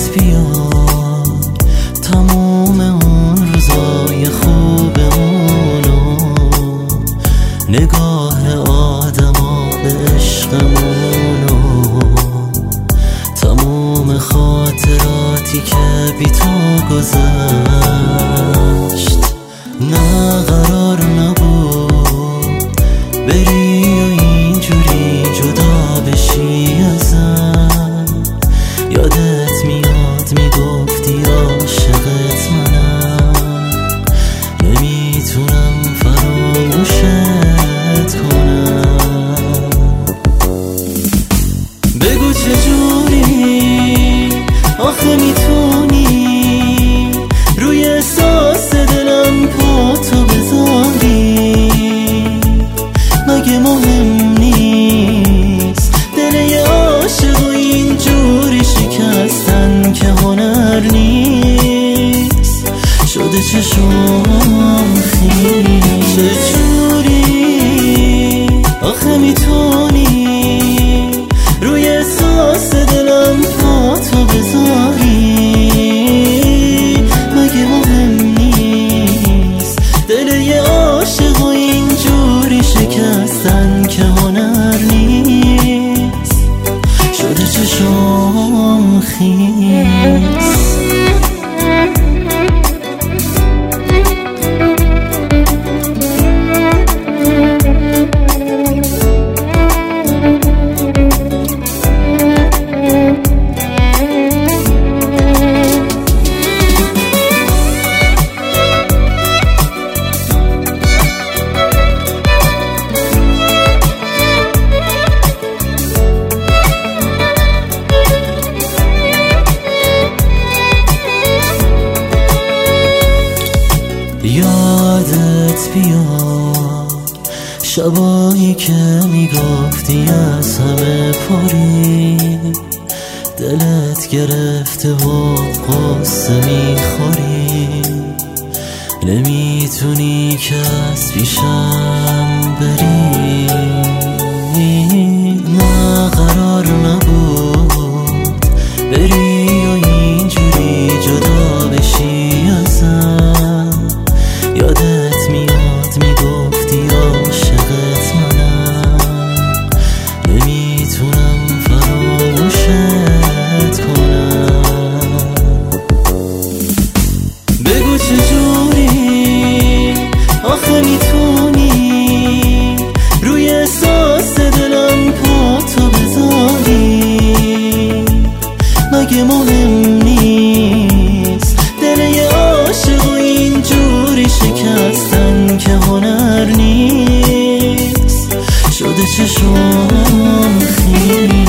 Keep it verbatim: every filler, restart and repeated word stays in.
یادت بیاد تموم اون روزای خوبمونو، نگاه آدما به عشقمونو، تموم خاطراتی که بی تو گذشت. نه قرار نبود بری و اینجوری جدا بشی ازم. یادت میاد میگفتی عاشقت منم، نمیتونم فراموشت کنم. بگو چجوری آخه میتونی روی احساس دلم پاتو بذاری؟ مگه مهم نیست دل یه عاشق و اینجوری شکستن که هنر نیست؟ شده چشم خیلی چجوری آخه میتونی روی احساس دلم پاتو بذاری؟ مگه مهم نیست دل یه عاشق و اینجوری شکستن که هنر نیست؟ شده چشم خیس. یادت بیاد شبایی که میگفتی از همه پری، دلت گرفته و قصه میخوری، نمیتونی که از پیشم بری. نه قرار نبود بری و اینجوری جدا بشی ازم. یادت میاد میگفتی عاشقت منم، نمیتونم فراموشت کنم. بگو چجوری آخه میتونی روی احساس دلم پاتو بذاری؟ مگه مهم نیست دل یه عاشق و اینجوری شکستن که هنر نیست؟ شده چشم خیلی